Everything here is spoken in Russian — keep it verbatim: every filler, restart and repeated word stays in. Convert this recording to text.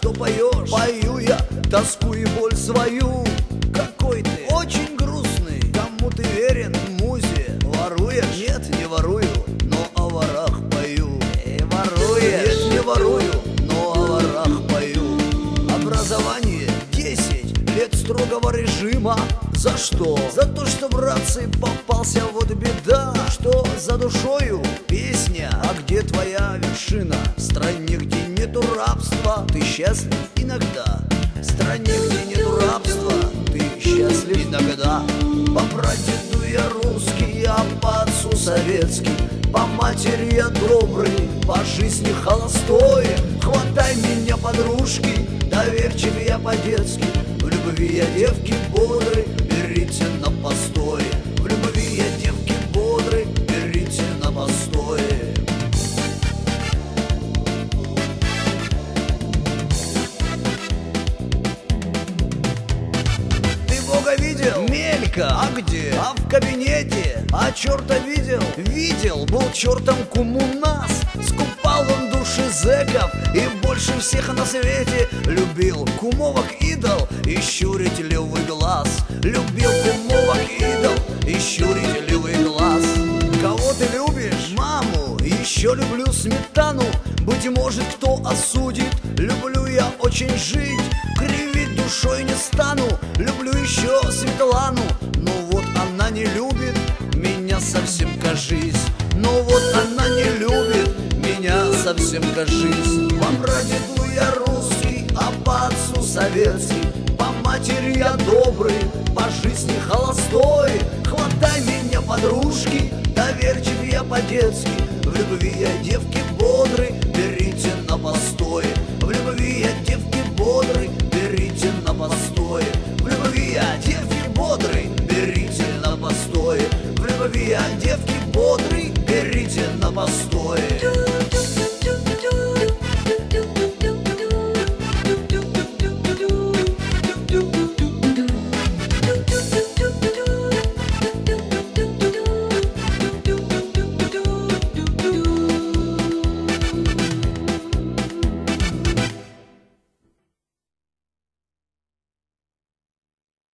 что поешь? Пою я тоску и боль свою. Какой ты? Очень грустный. Кому ты верен? Музе. Воруешь? Нет, не ворую, но о ворах пою. И воруешь? Нет, не ворую, но о ворах пою. Образование десять лет строгого режима. За что? За то, что, братцы, попался вот беда. Что за душою? Песня. А где твоя вершина? В стране, где нету рабства, ты счастлив иногда. В стране, где нету рабства, ты счастлив иногда. По прадеду я русский, а по отцу советский. По матери я добрый, по жизни холостой. Хватай меня, подружки, доверчив я по-детски. В любви я девки бодрый, берите на постой. В любви я девки бодрый, берите на постой. Ты Бога видел? Мелька, А где? а в кабинете. А черта видел? Видел, был чертом кум у нас. Скупал он души зэков и больше всех на свете любил кумовок идол и щурить левый глаз. Любил кумовок идол и щурить левый глаз. Кого ты любишь? Маму, еще люблю сметану. Быть может, кто осудит. Люблю я очень жить, кривить душой не стану. Люблю еще Светлану, но вот она не любит меня совсем, кажись. Но вот она не любит меня совсем, кажись. По прадеду я русский, а по отцу советский. По матери я добрый, по жизни холостой. Хватай меня, подружки, доверчив я по-детски. В любви я девки бодрый, берите на постой. В любви я девки бодрый, берите на постой. В любви я девки бодрый, берите на постой. В любви я девки